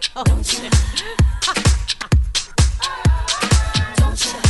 Don't you? Don't you?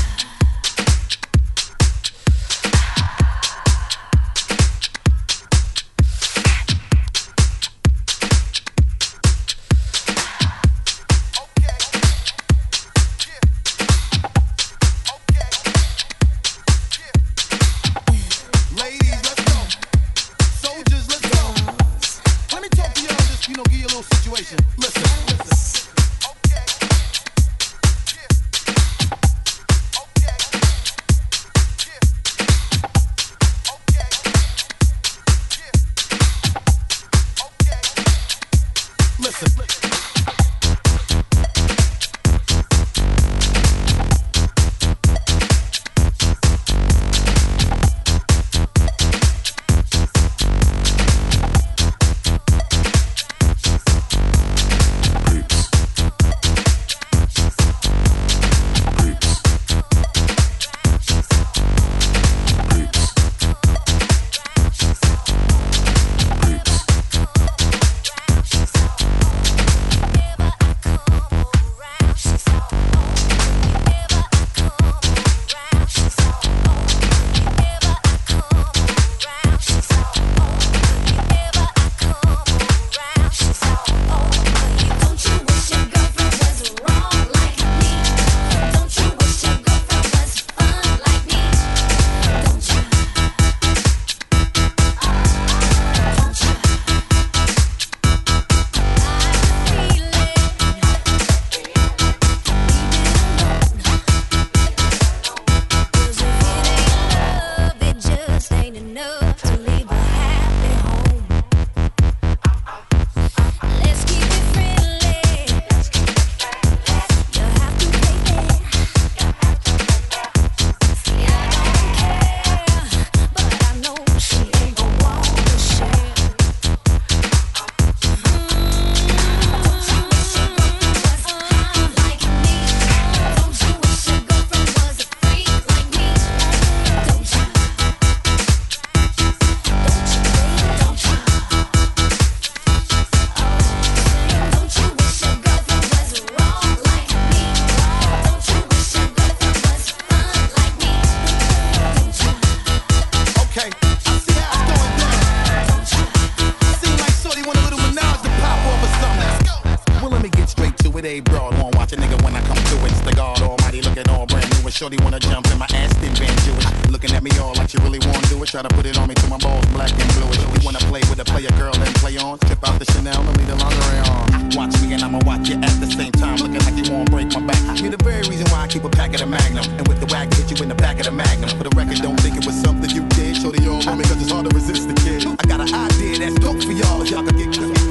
Shorty wanna jump in my Aston Van Jewish. Looking at me all like she really wanna do it. Try to put it on me till my balls black and bluish. You wanna play with a player girl and play on. Tip out the Chanel and leave the lingerie on. Watch me and I'ma watch you at the same time. Looking like you won't break my back. You're the very reason why I keep a pack of the Magnum. And with the wagon hit you in the back of the Magnum. For the record, don't think it was something you did. Shorty all on me cause it's hard to resist the kid. I got an idea that's dope for y'all if y'all could get clean.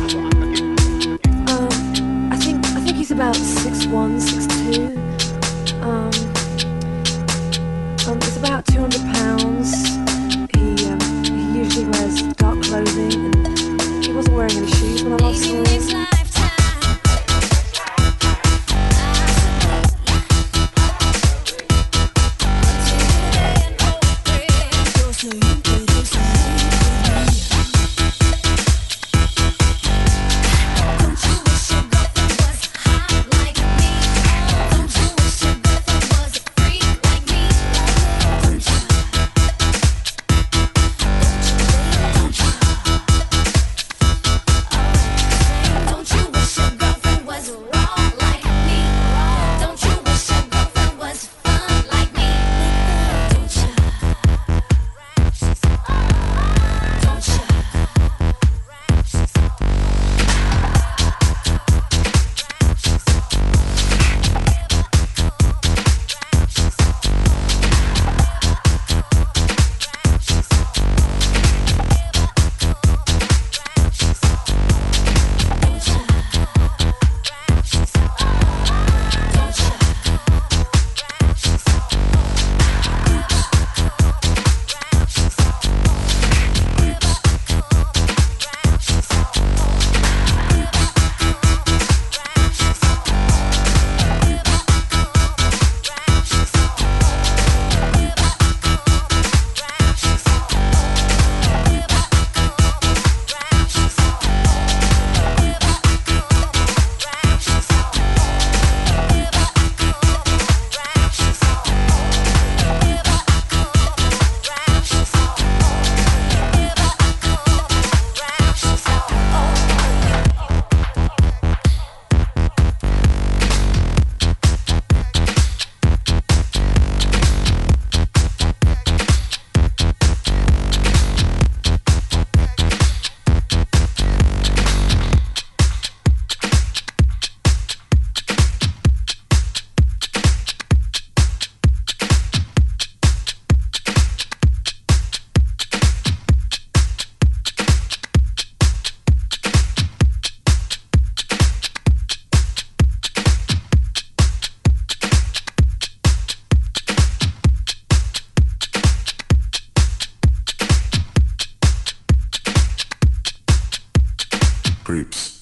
I think he's about 6'1", 6'2". He's about 200 pounds. He usually wears dark clothing, and he wasn't wearing any shoes when I last saw him. creeps.